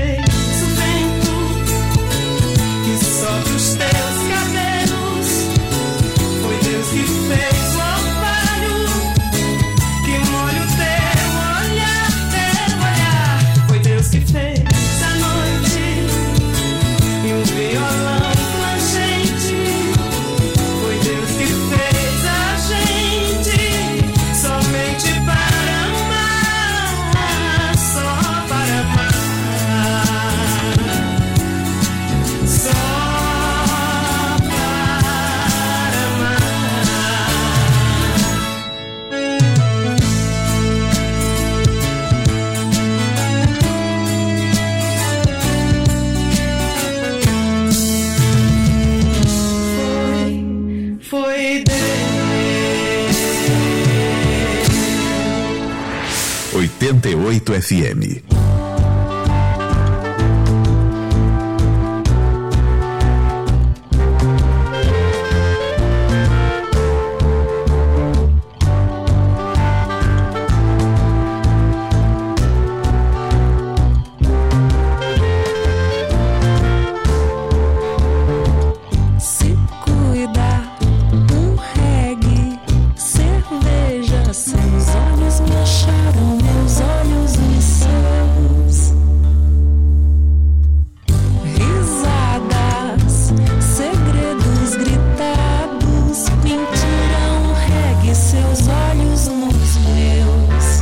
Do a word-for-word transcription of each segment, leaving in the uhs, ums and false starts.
fez o vento que sopra os teus cabelos. Foi Deus que fez o orvalho que molha o teu olhar, teu olhar. Foi Deus que fez a noite e um violão plangente. Foi Deus que fez a gente somente para amar, só para amar, só para amar. Foi, foi Deus. oitenta e oito F M. Se cuidar, um reggae, cerveja, seus olhos me acharam, meus olhos os seus. Risadas, segredos gritados, mentira, um reggae, seus olhos nos meus.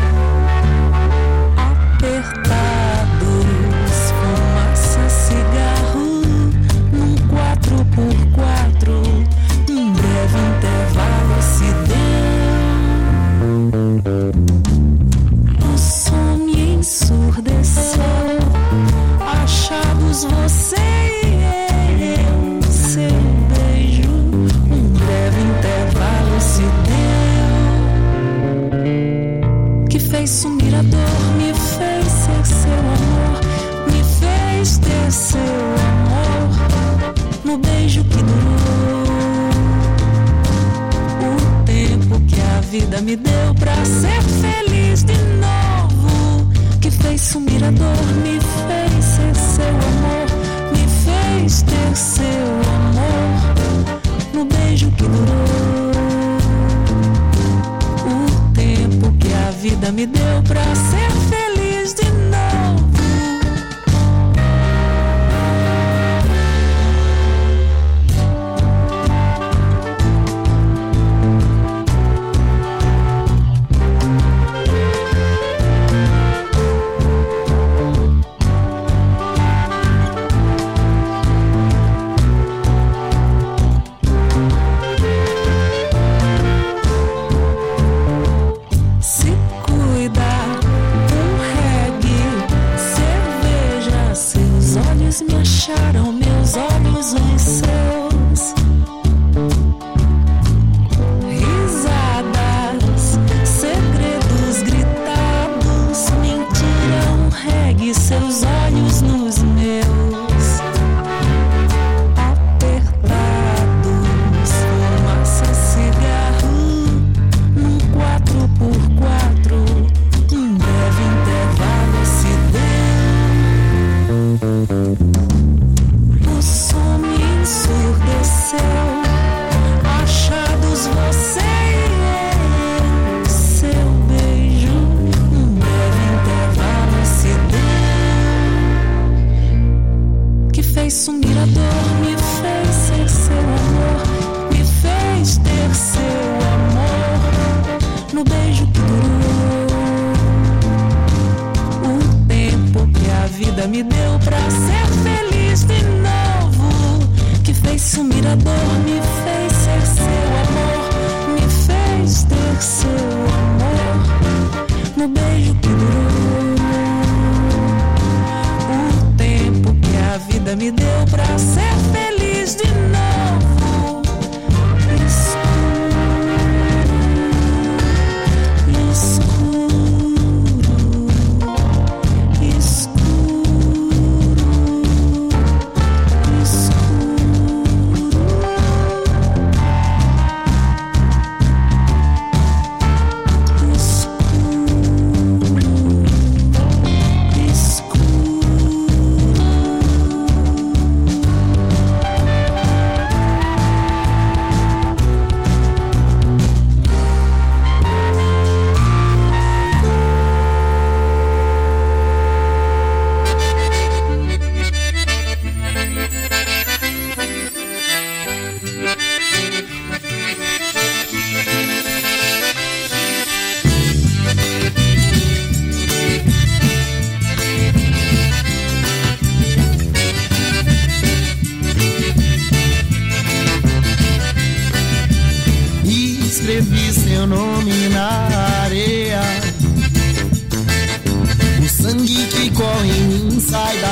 Apertados, fumaça, cigarro, num quatro por quatro, um breve intervalo se deu. O som me ensurdeceu, achados você e eu, seu beijo, um breve intervalo se deu. Que fez sumir a dor, me fez ser seu amor, me fez ter seu amor, no beijo que durou o tempo que a vida me deu pra ser feliz de novo. Que fez sumir a dor, me fez ser seu amor, me fez ter seu amor, no beijo que durou o tempo que a vida me deu pra ser feliz de novo. Se cuidar, um reggae, cerveja, seus olhos me acharam, meus olhos os seus. Risadas, segredos gritados, mentira, um reggae, seus olhos nos meus. Apertados, fumaça, cigarro, num quatro por quatro, um breve intervalo se deu. O som me ensurdeceu, achados você e eu, seu beijo, um breve intervalo se deu. Que fez sumir a dor, me fez ser seu amor, me fez ter seu amor, no beijo que durou o tempo que a vida me deu pra ser feliz de novo. Que fez sumir a dor, me fez ser seu amor, me fez ter seu amor, no beijo que durou o tempo que a vida me deu pra ser feliz de novo. Escuro, escuro, escuro.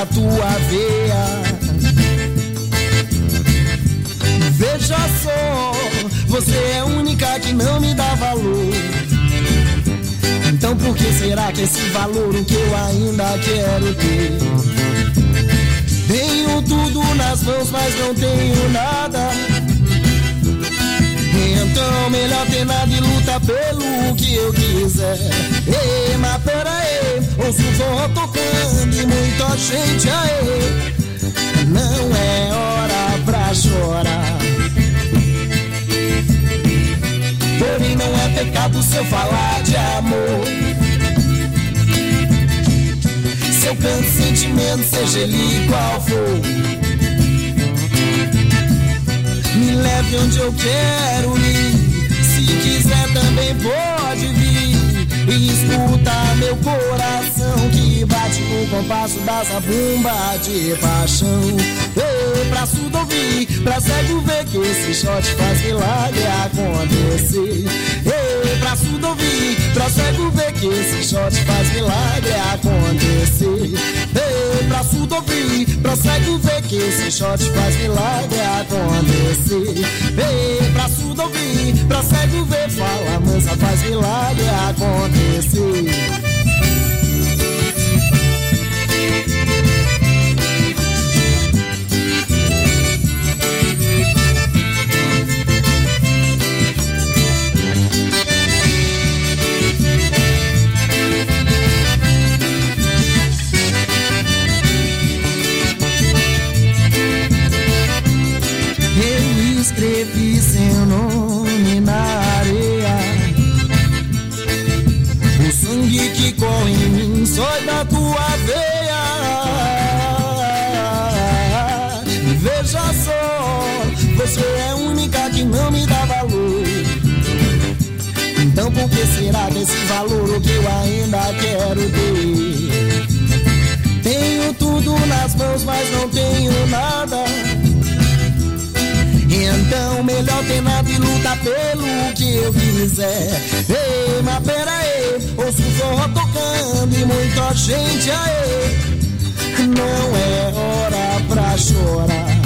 tua veia. Veja só, você é a única que não me dá valor. Então por que será que esse valor o que eu ainda quero ter? Tenho tudo nas mãos, mas não tenho nada. Então melhor ter nada e luta pelo que eu quiser. Ei, mas pera aí, ouço o forró tocando e muita gente aí. Não é hora pra chorar. Porém não é pecado se eu falar de amor. Se eu canto sentimento, seja ele qual for. Me leve onde eu quero ir. Se quiser também pode vir. E escuta meu coração que bate no compasso da zabumba de paixão. Ei, pra surdo ouvir, pra cego ver que esse shot faz milagre acontecer. Ei, pra surdo ouvir, pra cego ver que esse shot faz milagre acontecer. Ei, pra surdo ouvir, pra cego ver que esse shot faz milagre acontecer. Ei, pra surdo ouvir, pra cego ver, fala mansa, faz milagre acontecer. Eu escrevi seu nome na areia. O sangue que corre em mim sai da tua veia. E veja só, você é a única que não me dá valor. Então por que será desse valor o que eu ainda quero ter? Tenho tudo nas mãos, mas não tenho nada. Então melhor ter nada e lutar pelo que eu quiser. Ei, mas pera aí, ouço o forró tocando e muita gente aí. Não é hora pra chorar.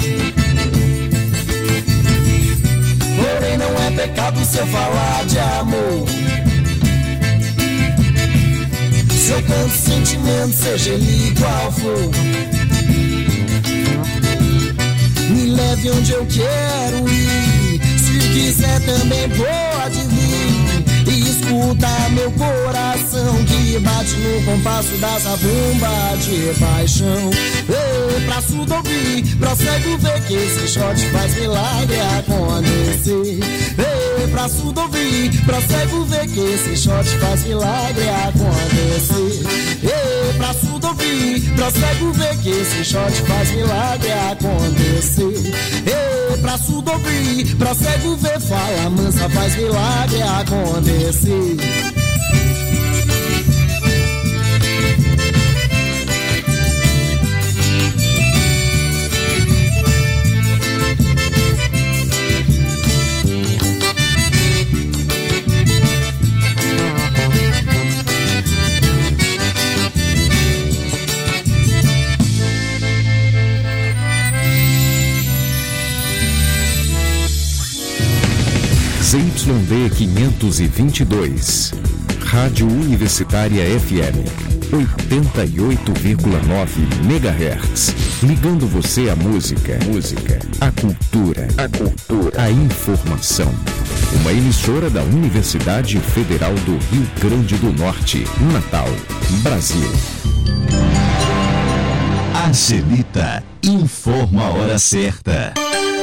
Porém não é pecado se eu falar de amor. Se eu canto sentimento, seja ele qual for. Me leve onde eu quero ir. Se quiser também pode vir. E escuta meu coração que bate no compasso da zabumba de paixão. Ei, pra surdo ouvir, pra cego ver que esse shot faz milagre acontecer. Ei, pra surdo ouvir, pra cego ver que esse shot faz milagre acontecer. Ei, pra surdo ouvir, pra cego ver que esse shot faz milagre acontecer. Ei, pra surdo ouvir, pra cego ver, fala mansa, faz milagre acontecer. Z Y D quinhentos e vinte e dois, Rádio Universitária F M, oitenta e oito vírgula nove megahertz, ligando você à música, música, à cultura, a cultura, à informação. Uma emissora da Universidade Federal do Rio Grande do Norte, Natal, Brasil. Angelita informa a hora certa.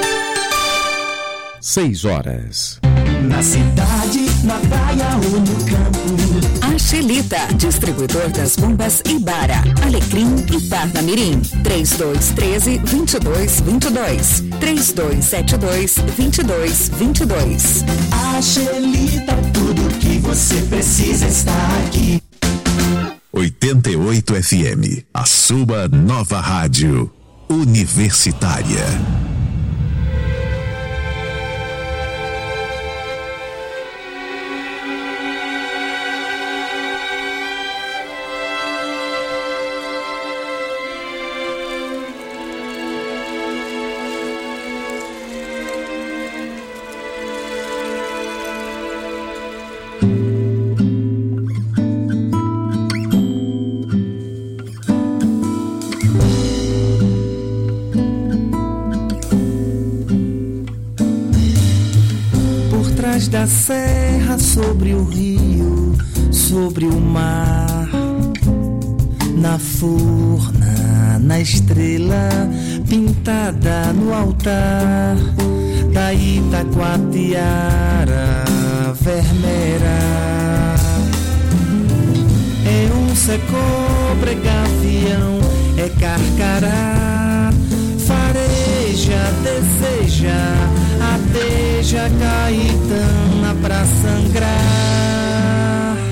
Seis horas. Na cidade, na praia ou no campo. Angelita, distribuidor das bombas Ibara, Alecrim e Parnamirim. três dois um três, dois dois dois dois. três dois sete dois, dois dois dois dois. Angelita, tudo que você precisa está aqui. oitenta e oito F M, a sua nova rádio universitária. da serra, sobre o rio, sobre o mar, na forna, na estrela pintada no altar da Itacoatiara vermelha. É onça, cobra, gavião, é carcará, fareja, deseja, adeja, caetana pra sangrar.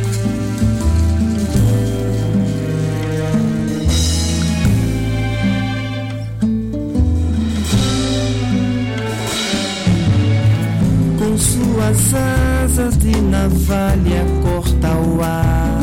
Com suas asas de navalha corta o ar,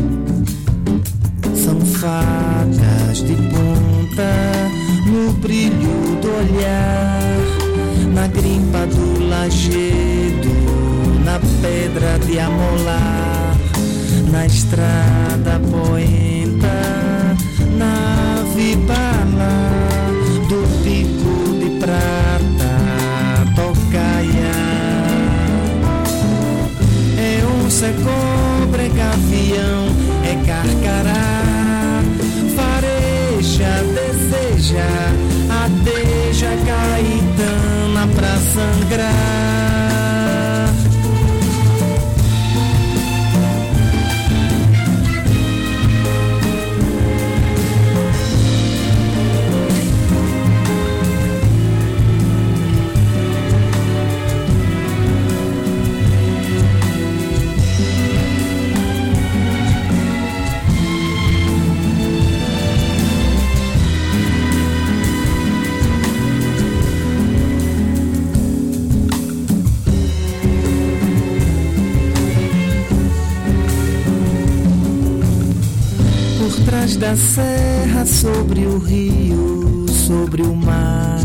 são facas de ponta no brilho do olhar, na grimpa do lajedo, na pedra de amolar, na estrada poenta, na vibala do pico de prata, tocaia. É onça, é cobra, é gavião, é carcará, fareja, deseja, adeja, caetana pra sangrar. Atrás da serra, sobre o rio, sobre o mar,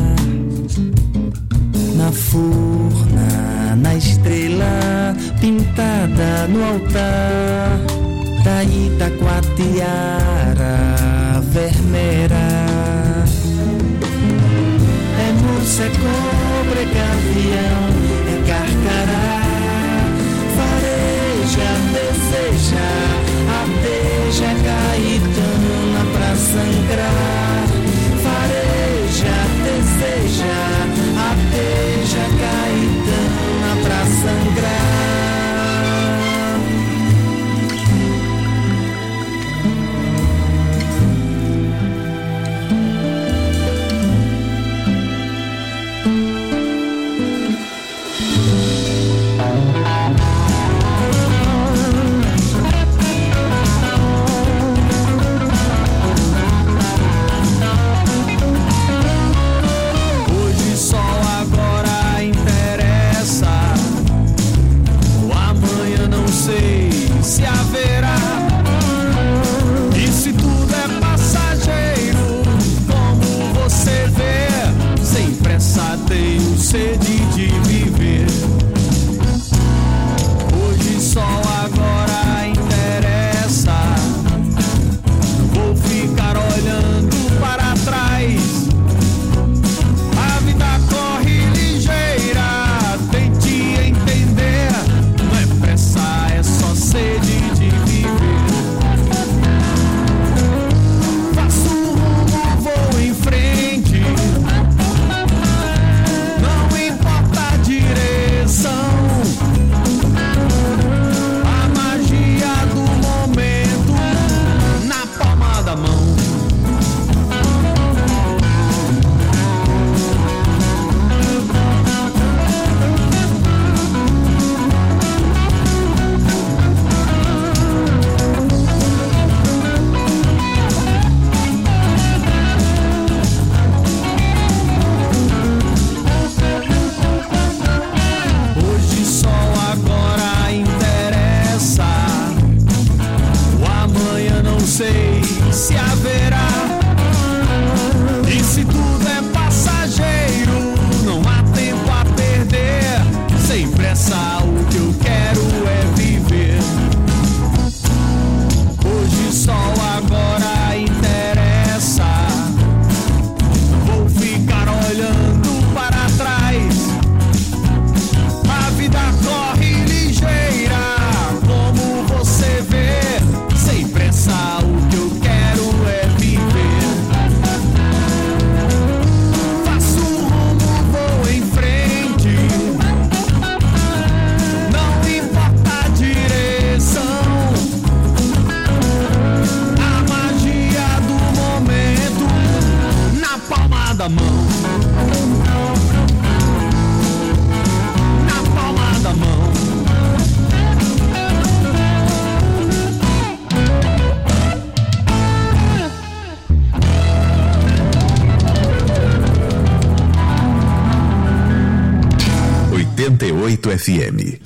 na forna, na estrela pintada no altar da Itacoatiara vermelha. É moça, é cobra, é gavião, é carcará, fareja, deseja, adeja, caetana pra sangrar. Fareja, deseja, adeja, caetana pra sangrar. palma da mão. Na palma da mão. oitenta e oito F M.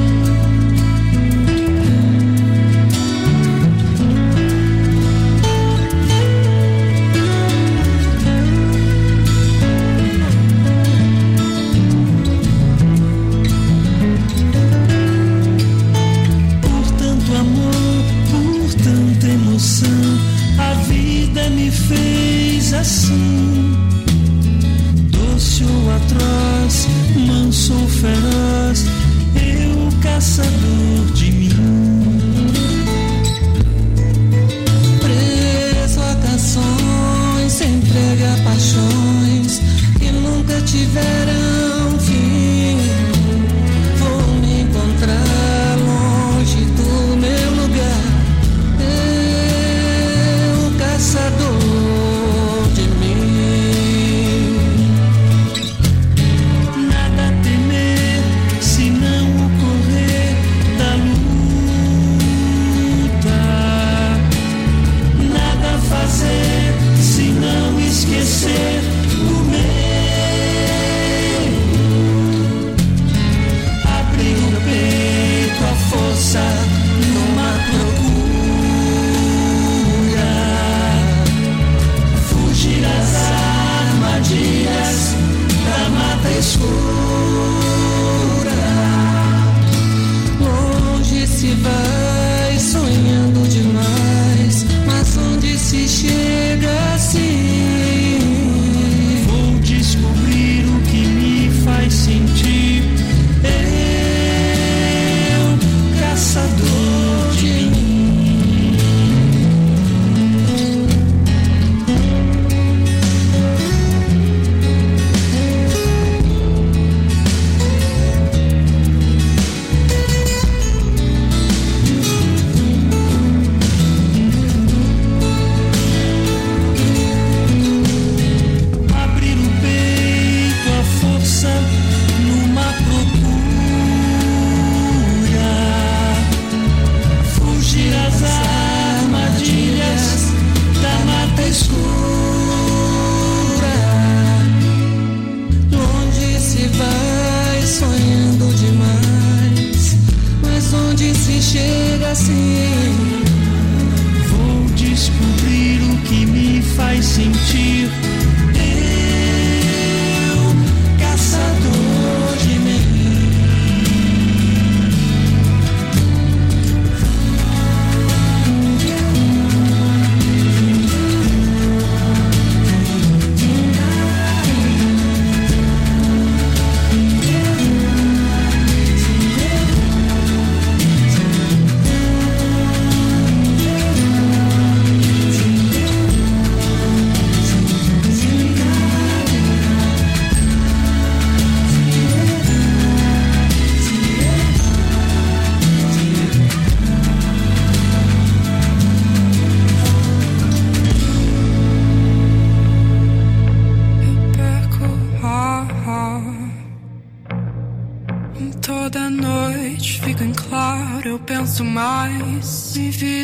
Toda noite fica em claro, eu penso mais em me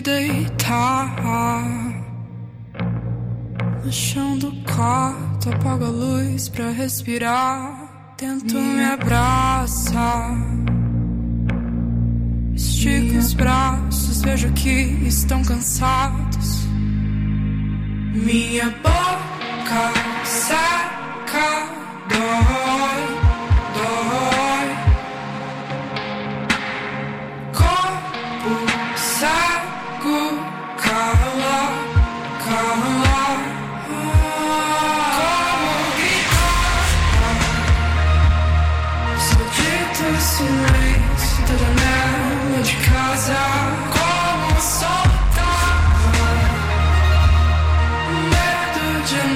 deitar no chão do quarto, apago a luz pra respirar. Tento me abraçar, estico os braços, vejo que estão cansados. Minha boca seca, dói, dói. Corpo cego, cala, cala. Como gritar? Sou dito silêncio da janela de casa. Como soltar? Medo de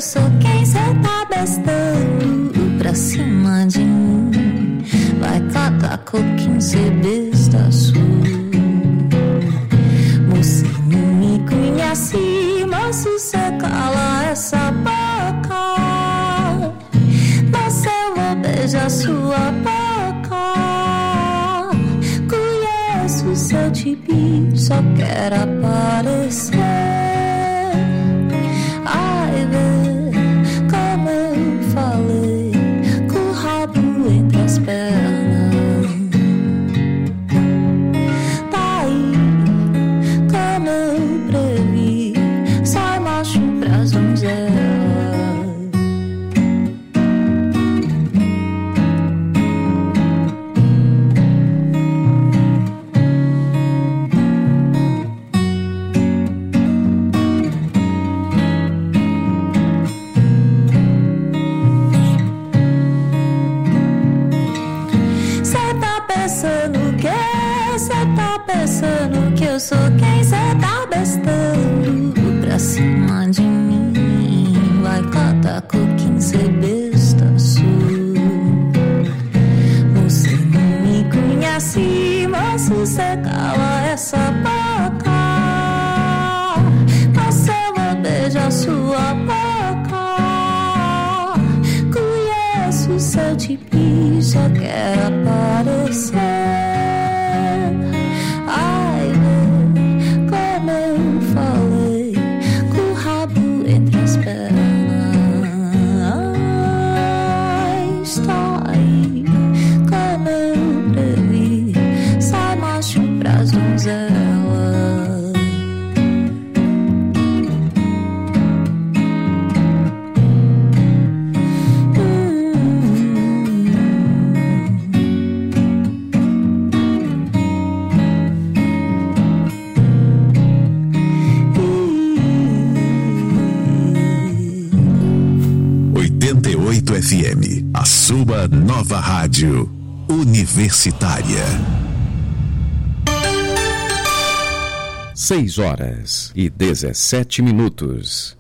sou quem cê tá bestando pra cima de mim. Vai catar coquinho, cê besta sua. Você não me conhece, mas se cê cala essa boca, mas eu vou beijar sua boca. Conheço seu tipo, só quero aparecer. Ai, vê como eu falei, com o rabo entre as pernas. Tá aí, como eu previ, sai macho pras donzelas. Pensando que eu sou quem cê tá bestando pra cima de mim. Vai catar coquinho, cê besta sua. Você não me conhece, mas se cê cala essa boca, mas eu vou beijar sua boca. Conheço seu tipo, só quero aparecer. F M, a sua nova rádio universitária. Seis horas e dezessete minutos.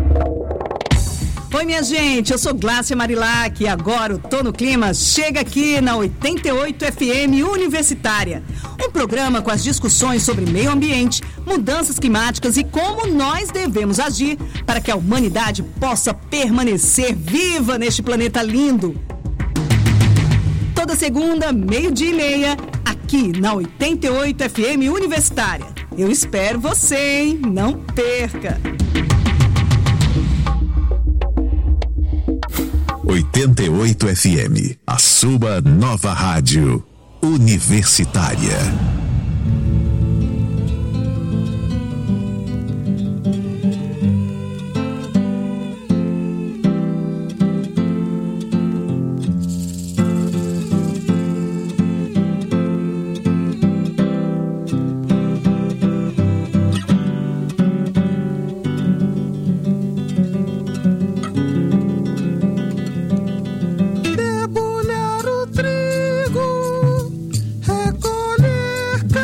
Oi, minha gente, eu sou Glácia Marilac e agora o Tô no Clima chega aqui na oitenta e oito F M Universitária. Um programa com as discussões sobre meio ambiente, mudanças climáticas e como nós devemos agir para que a humanidade possa permanecer viva neste planeta lindo. Toda segunda, meio-dia e meia, aqui na oitenta e oito F M Universitária. Eu espero você, hein? Não perca! oitenta e oito F M, a sua nova rádio universitária. Debulhar o trigo, recolher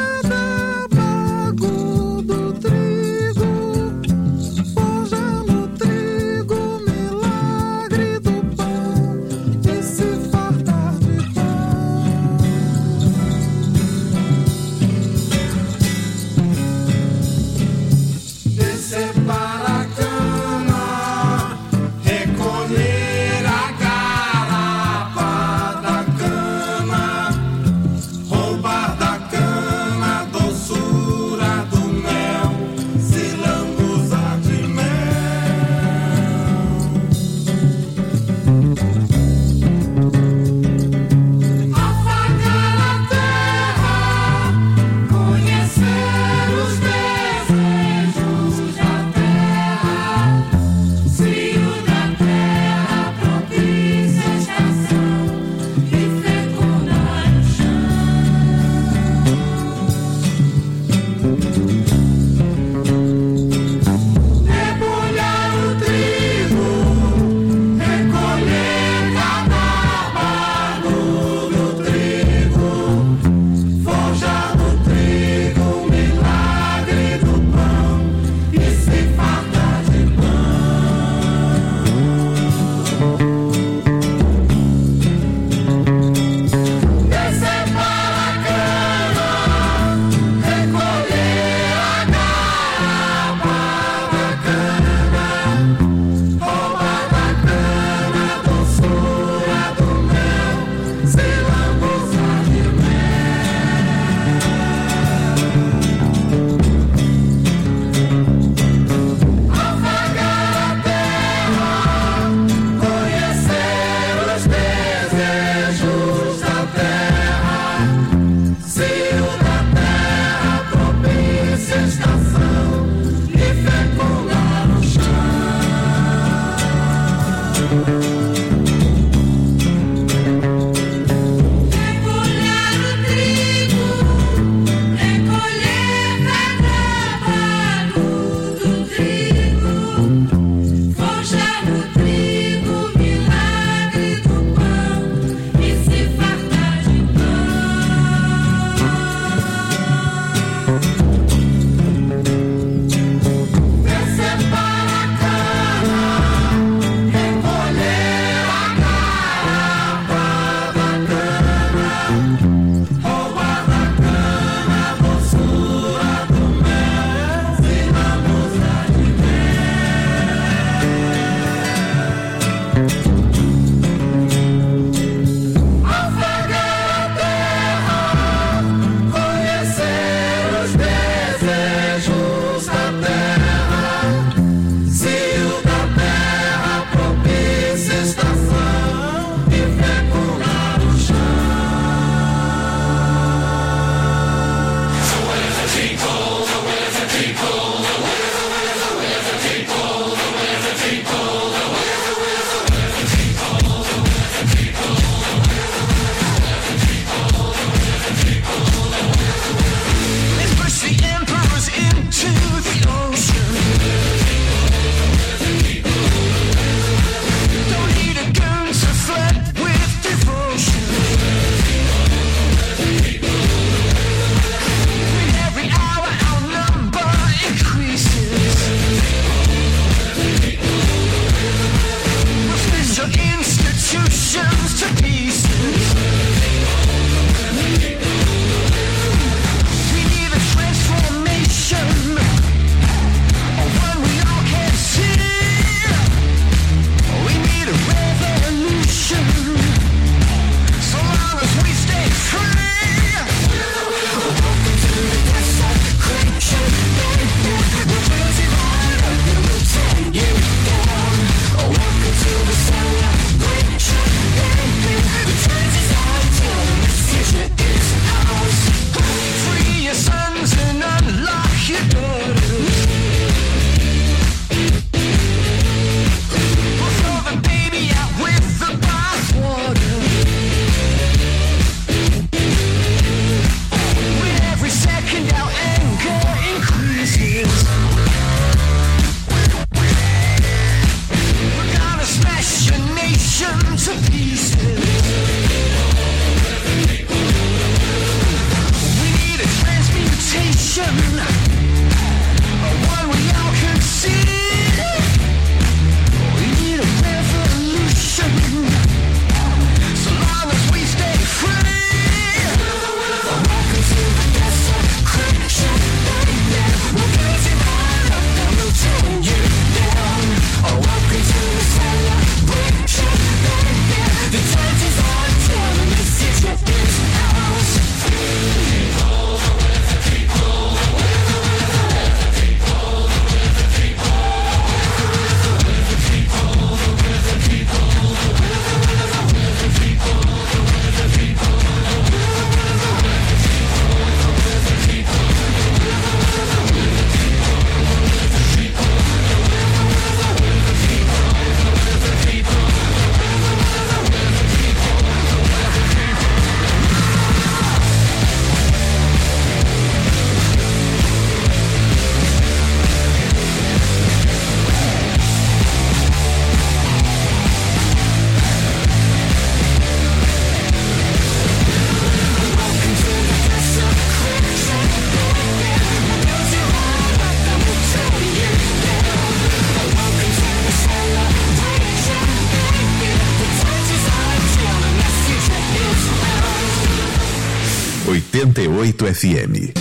oitenta e oito F M.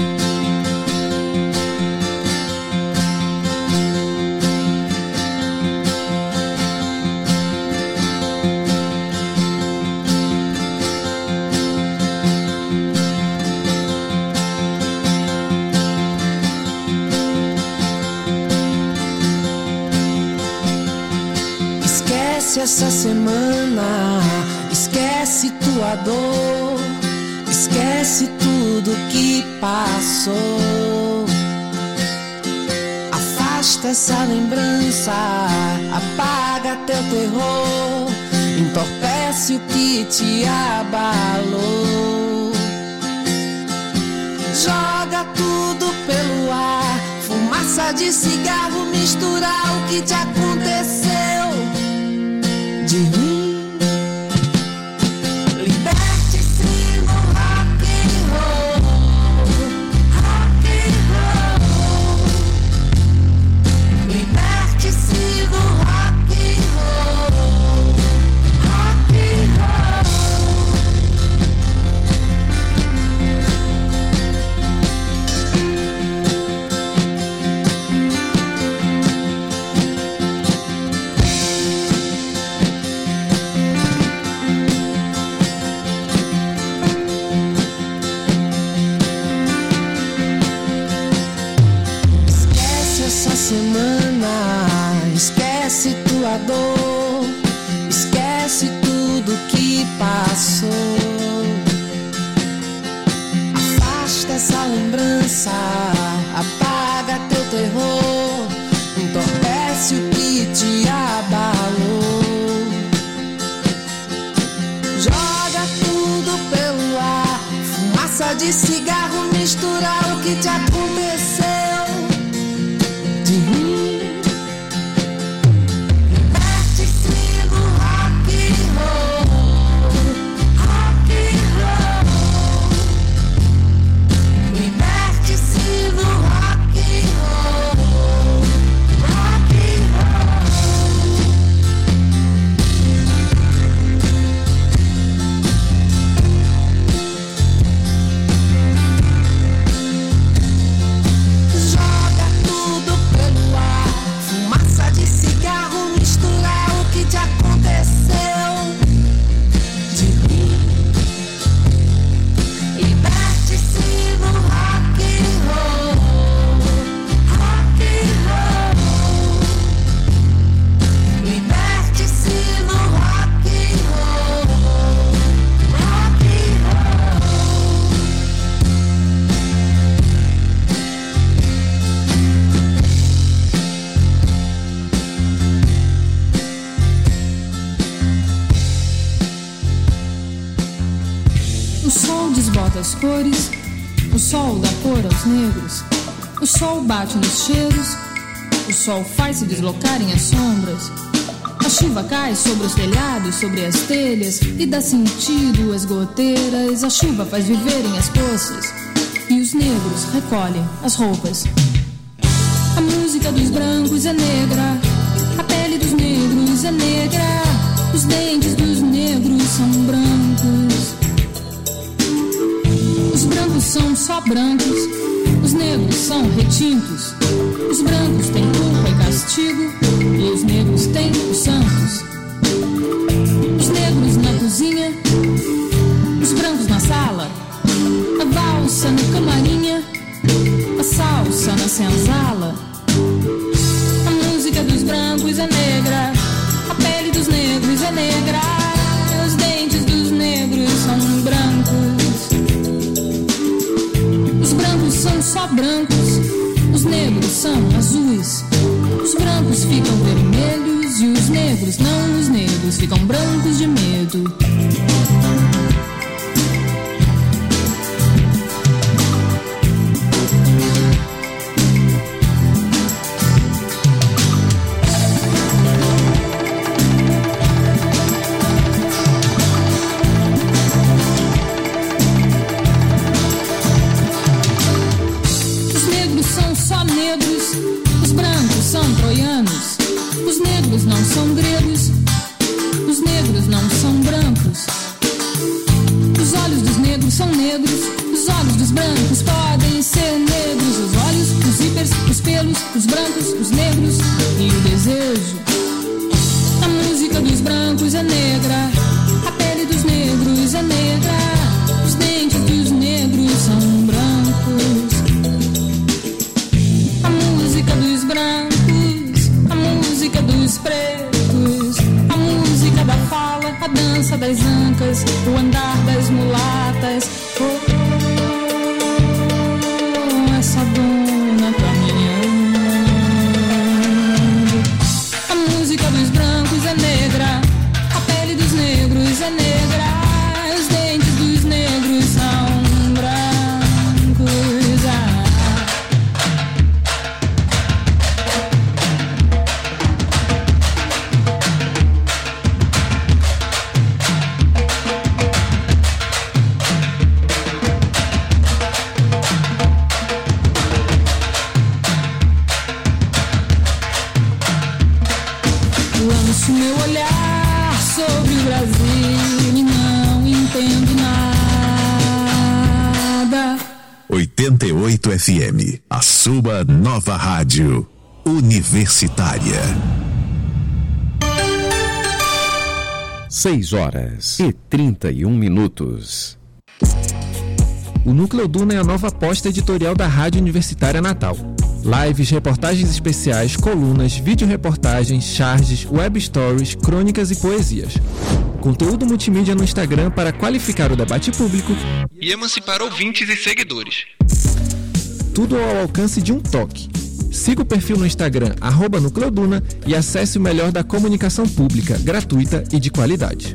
Esquece essa semana, esquece tua dor, esquece tudo que passou. Afasta essa lembrança, apaga teu terror, entorpece o que te abalou. Joga tudo pelo ar, fumaça de cigarro, misturar o que te aconteceu de ruim. Liberte-se no rock and roll, rock and roll. Liberte-se no rock and roll, rock and semana, esquece tua dor, esquece tudo que passou. Afasta essa lembrança, apaga teu terror, entorpece o que te abalou. Joga tudo pelo ar, fumaça de cigarro, misturar o que te aconteceu de mim. Liberte-se no rock and roll, rock and roll. Liberte-se no rock and roll, rock and roll. das cores, o sol dá cor aos negros. O sol bate nos cheiros, o sol faz se deslocarem as sombras. A chuva cai sobre os telhados, sobre as telhas e dá sentido às goteiras. A chuva faz viverem as poças e os negros recolhem as roupas. A música dos brancos é negra, a pele dos negros é negra, os dentes dos negros são brancos. Os brancos são só brancos, os negros são retintos. Os brancos têm culpa e castigo, e os negros têm os santos. Os negros na cozinha, os brancos na sala, a valsa no camarinha, a salsa na senzala. A música dos brancos é negra, a pele dos negros é negra, os dentes dos negros são brancos. Os brancos são só brancos, os negros são azuis. Os brancos ficam vermelhos e os negros não, os negros ficam brancos de medo. Não são gregos, os negros não são brancos. Os olhos dos negros são negros, os olhos dos brancos podem ser negros. Os olhos, os hípers, os pelos, os brancos, os negros e o desejo. A música dos brancos é negra, a pele dos negros é negra, os dentes dos negros são brancos. A música dos brancos, a música dos pretos, a música da fala, a dança das ancas, o andar das mulatas. Oh, essa dona caminhando. A música dos brancos é negra, a pele dos negros é negra, os dentes dos negros são brancos. Ah. Lanço meu olhar sobre o Brasil e não entendo nada. oitenta e oito F M, a sua nova rádio universitária. seis horas e trinta e um minutos. O Núcleo Duna é a nova aposta editorial da Rádio Universitária Natal. Lives, reportagens especiais, colunas, vídeo-reportagens, charges, web stories, crônicas e poesias. Conteúdo multimídia no Instagram para qualificar o debate público e emancipar ouvintes e seguidores. Tudo ao alcance de um toque. Siga o perfil no Instagram, arroba Núcleo Duna, e acesse o melhor da comunicação pública, gratuita e de qualidade.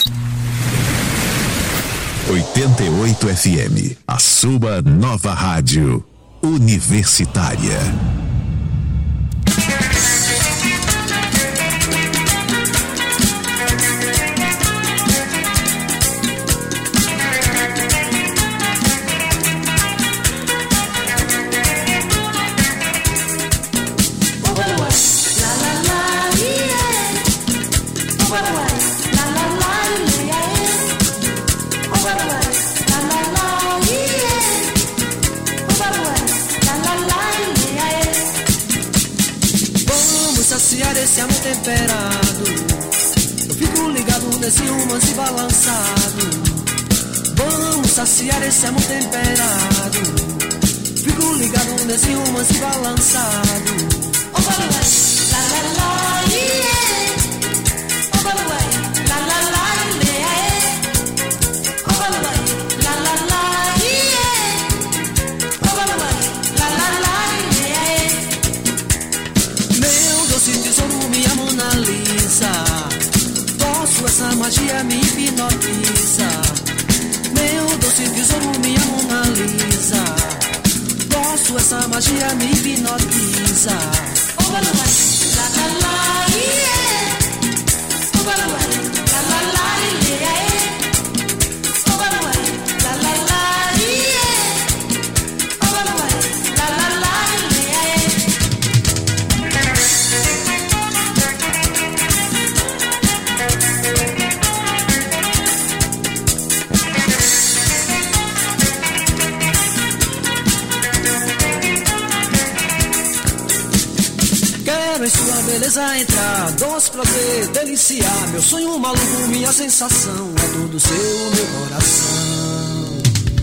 oitenta e oito F M, a sua nova rádio universitária. Esse amor temperado, eu fico ligado nesse romance balançado. Vamos saciar esse amor temperado, fico ligado nesse romance balançado. Oh, vai, vai, la la la, yeah. Oh, vai, vai, la la la, yeah. Oh, vai, vai, la la la, yeah. Oh, vai, vai, la la la, yeah. Meu doce tesouro, minha Mona Lisa, posso essa magia me hipnotiza. Meu doce tesouro, minha danço, essa magia me hipnotiza. Oh, balua, la la la, yeah. Oh, balua, la la la, yeah. Oh, balua, la la la, yeah. Oh, balua, la la la, yeah. Quero em sua beleza entrar, doce prazer, deliciar. Meu sonho maluco, minha sensação é tudo seu, meu coração.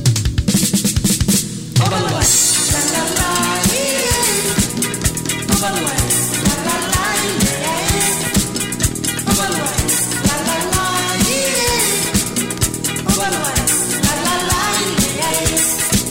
Oh, balua, la la la, yeah. Oh, balua, la la la, yeah. Oh, balua, la la la, yeah. Oh, balua, la la la, yeah.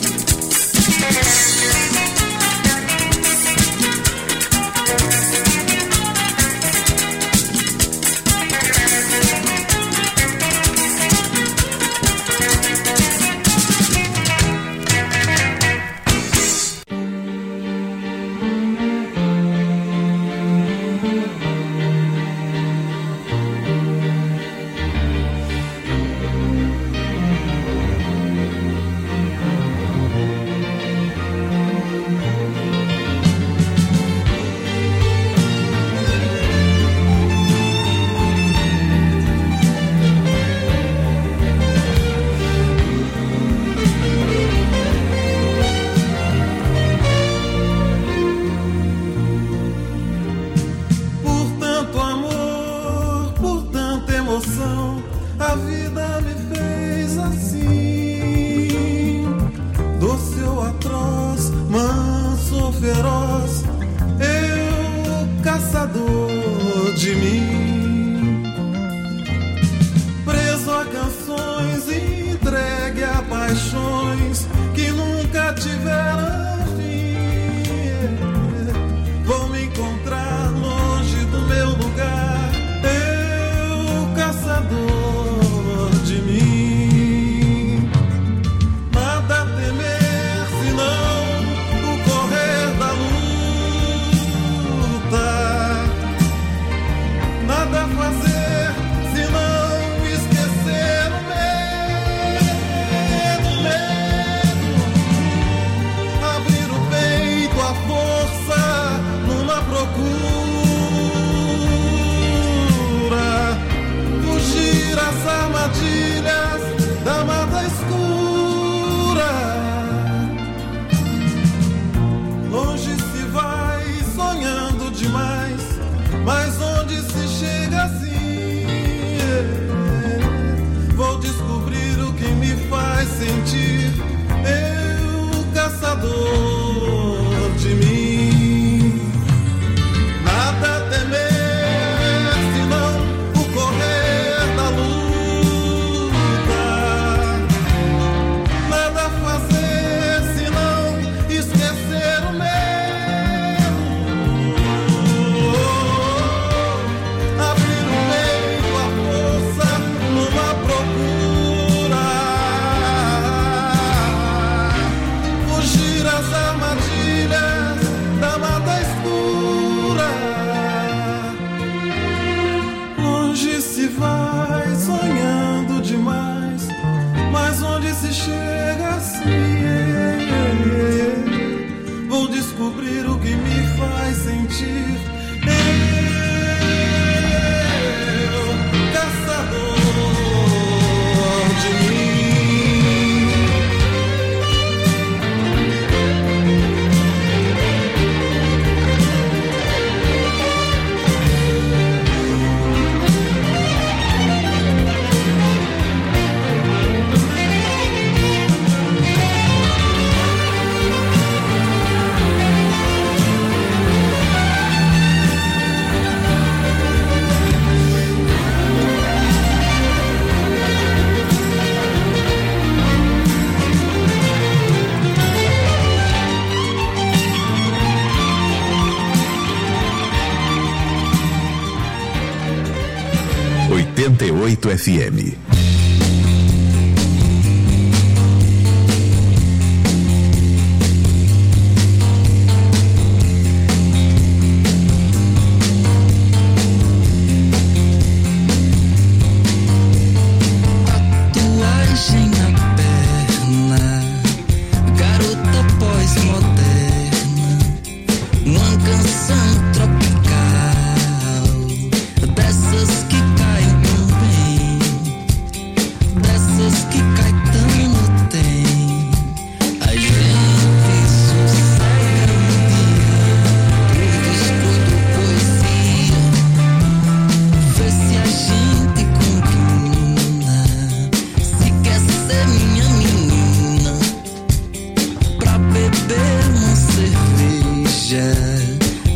oitenta e oito F M.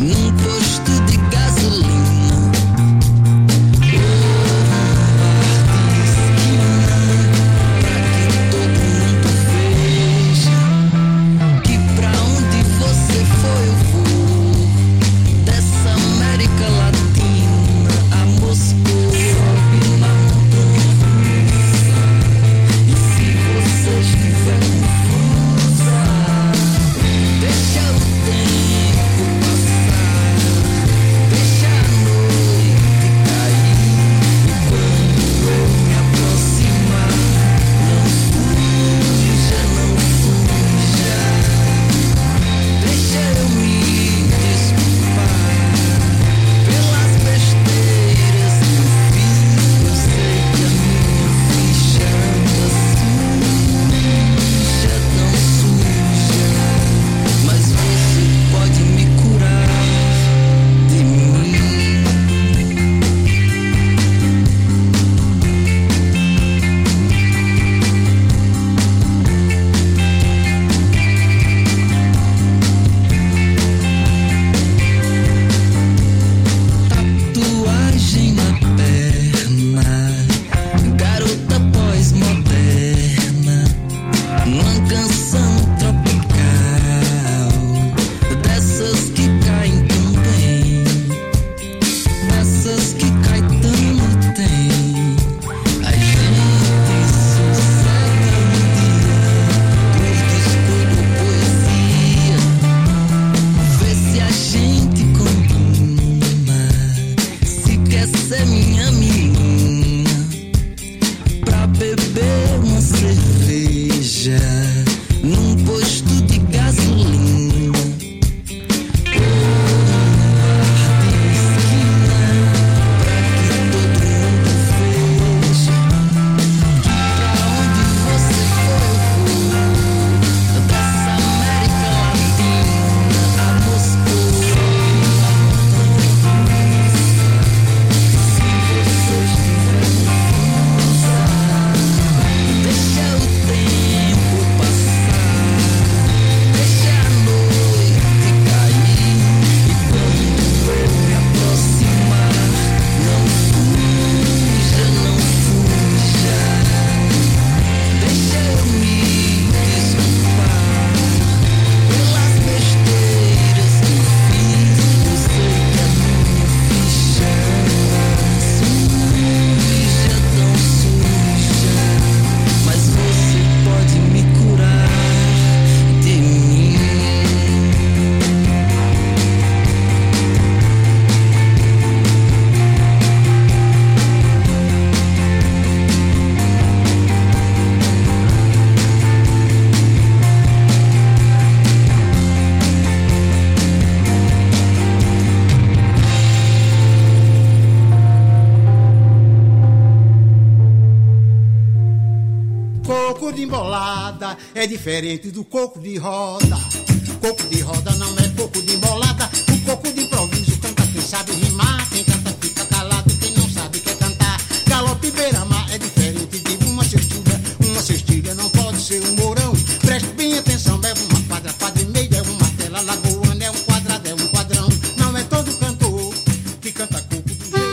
Coco de embolada é diferente do coco de roda. Coco de roda não é coco de embolada. O coco de improviso canta quem sabe rimar. Quem canta fica calado, quem não sabe quer cantar. Galope beira-mar é diferente de uma cestilha. Uma cestilha não pode ser um mourão. Preste bem atenção, é uma quadra, quadra e meia. É uma tela lagoana, é um quadrado, é um quadrão. Não é todo cantor que canta coco do jeito.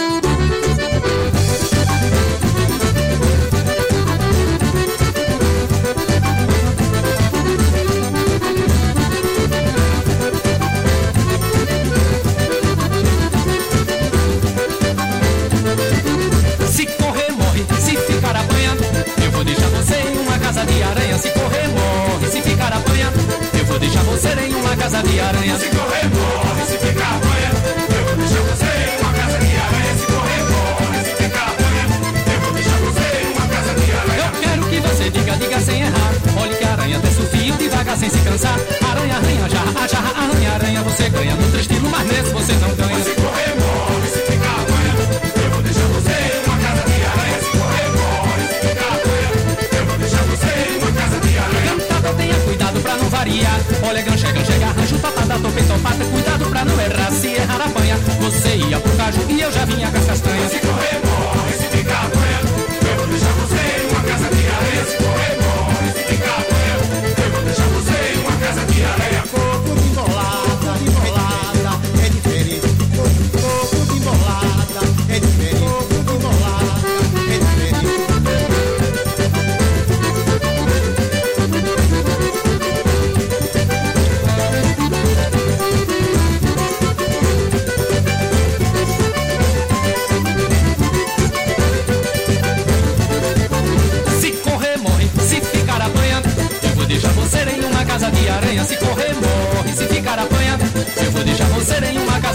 Se correr, morre, se ficar apanhado, eu vou deixar você em uma casa de aranha. Se correr, morre, se ficar apanhado, eu vou deixar você em uma casa de aranha. Se correr, morre, se ficar apanhado, eu vou deixar você em uma casa de aranha. Se correr, morre, se ficar apanhado, eu vou deixar você em uma casa de aranha. Eu quero que você diga, diga sem errar. Olhe que a aranha desce o fio devagar sem se cansar. Aranha, arranha, jarra, jarra, arranha, aranha. Você ganha no estilo, mas nesse você não ganha. Se correr, morre, se ficar apanhado, eu vou deixar você em uma casa de aranha. Se correr, morre, se ficar apanhado, eu vou deixar você em uma casa de aranha. Cantada, tenha cuidado pra não variar. Olha, gancha, gancha, garrancho, papada, tope, topata. Cuidado pra não errar, se errar apanha. Você ia pro caju e eu já vinha com as castanhas. Se correr, morre, se ficar apanhado, eu vou deixar você em uma casa de aranha. Se correr, morre, se ficar apanhado, eu vou deixar você em uma casa de aranha. Coco de embolada, embolada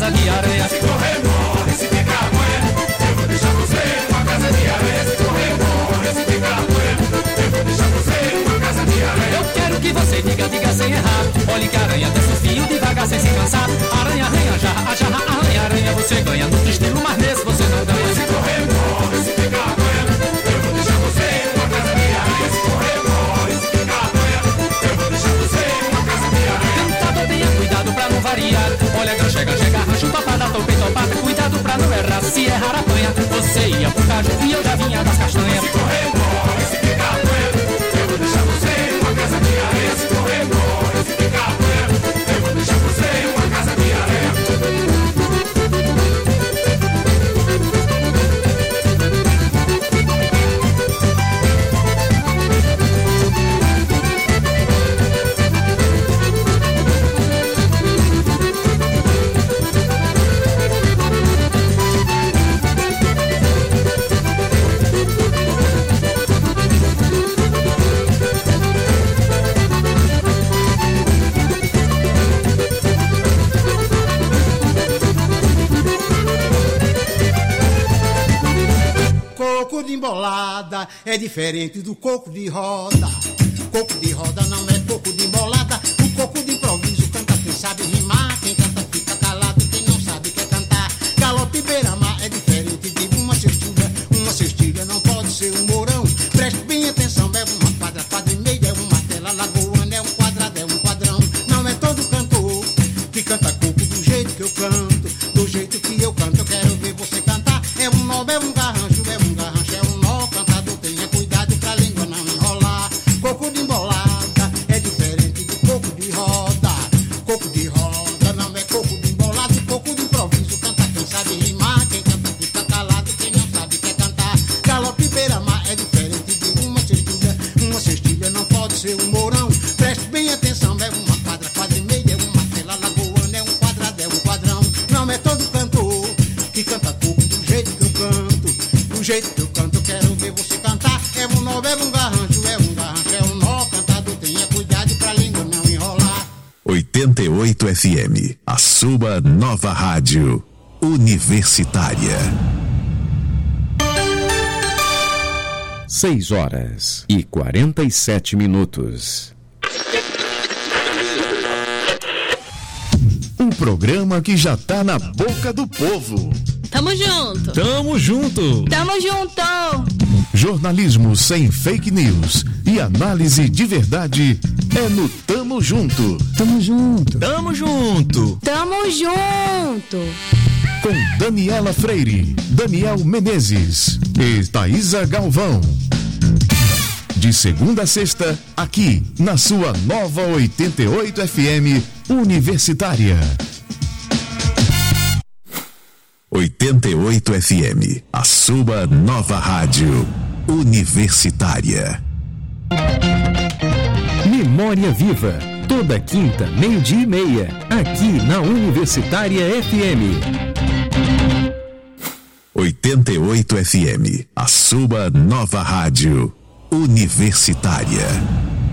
casa de aranha. Se correr, morre, se ficar apanha, eu vou deixar você numa casa de aranha. Se correr, morre, se ficar apanha, eu vou deixar você numa casa de aranha. Eu quero que você diga, diga sem errar. Olhe que a aranha desce o fio devagar sem se cansar. Aranha, arranha, jarra, a jarra, arranha, aranha. Você ganha no estilo, mas nesse você não ganha. Se correr, morre, se ficar apanha, eu vou deixar você numa casa de aranha. Se correr, morre, se ficar apanha, eu vou deixar você numa casa de aranha. Cantador, tenha cuidado pra não variar. Olha, gancha, gancha, garrancho, topada, topei, topada. Cuidado pra não errar, se errar apanha. Você ia pro caju e eu já vinha das castanhas. Se correr, morre, se ficar apanha, eu vou deixar você numa casa de aranha. Se correr, morre, se ficar apanha, eu vou deixar você numa casa de aranha. Coco de embolada é diferente do coco de roda. Coco de roda não é coco de embolada. O coco de improviso canta quem sabe rimar. Quem canta fica calado, quem não sabe quer cantar. Galope e beira-mar é diferente de uma cestilha. Uma cestilha não pode ser um mourão. Preste bem atenção, é uma quadra, quadra e meia. É uma tela lagoana, é um quadrado, é um quadrão. Não é todo cantor que canta coco do jeito que eu canto. Do jeito que eu canto, eu quero ver você cantar. É um nó, é um garrancho, é um garrancho, é um nó. Cantador, tenha cuidado pra língua não enrolar. Coco de embolada é diferente do coco de roda. Coco de roda não é coco de embolada. E coco de improviso canta quem sabe rimar. Quem canta fica calado, quem não sabe quer cantar. Galope e beira-mar é diferente de uma cestilha. Uma cestilha não pode ser um mourão. Preste bem atenção, é uma quadra, quadra e meia. É uma tela lagoana, é um quadrado, é um quadrão. Não é todo cantor que canta coco do jeito que eu canto. Do jeito que eu canto, eu quero ver você cantar. É um nó, é um garrancho, é um garrancho, é um nó. Cantador, tenha cuidado pra língua não enrolar. oitenta e oito F M, a sua nova rádio universitária. seis horas e quarenta e sete minutos. Um programa que já tá na boca do povo. Tamo junto. Tamo junto. Tamo junto. Jornalismo sem fake news e análise de verdade é no Tamo Junto. Tamo junto. Tamo junto. Tamo junto. Com Daniela Freire, Daniel Menezes e Thaísa Galvão. De segunda a sexta, aqui na sua nova oitenta e oito F M Universitária. oitenta e oito F M, a sua nova rádio universitária. Memória Viva, toda quinta, meio-dia e meia, aqui na Universitária F M. oitenta e oito F M, a sua nova rádio universitária.